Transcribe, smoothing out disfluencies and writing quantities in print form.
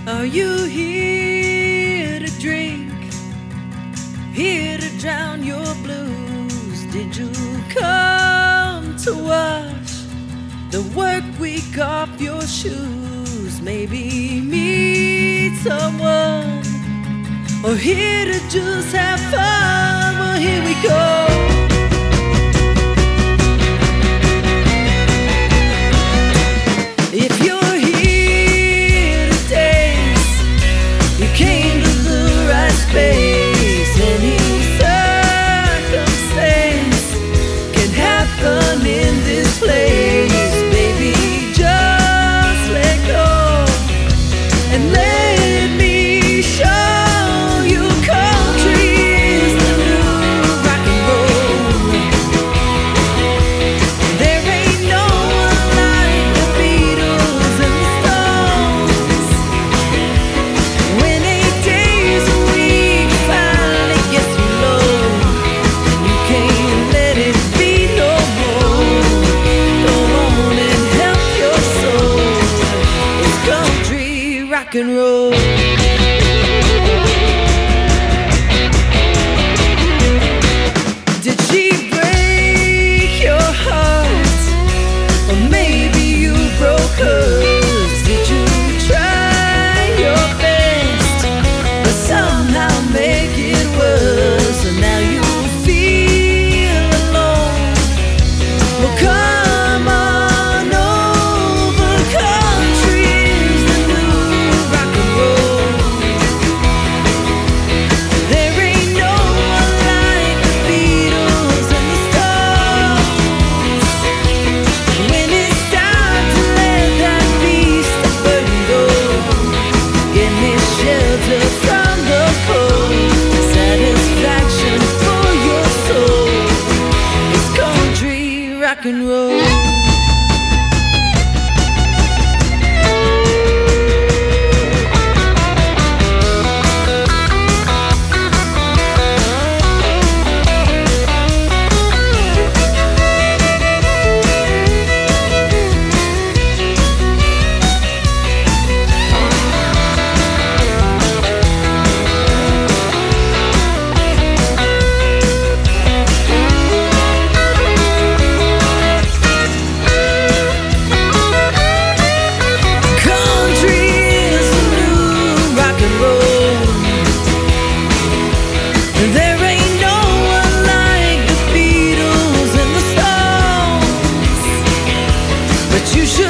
Are you here to drink? Here to drown your blues? Did you come to wash the work week off your shoes? Maybe meet someone, or here to just have fun? Well, here we go. If you're here to dance, you came to the right space. Any circumstance can happen in this place. Baby, just let go and let me show you country is the new rock and roll. There ain't no one like the Beatles and the Stones. When 8 days a week finally gets you low, you can't let it be no more. Come on and help your soul. It's country rock and roll. Did she break your heart? Or maybe you broke hers. Did you try your best, but somehow make it worse? And now you feel alone. Well, come on over. Country is the new rock and roll. There ain't no one like the Beatles and the Stones. When it's time to let that beast of burden go, get me shelter from the cold, satisfaction for your soul. It's country rock and roll. Country is the new rock and roll. There ain't no one like the Beatles and the Stones, but you should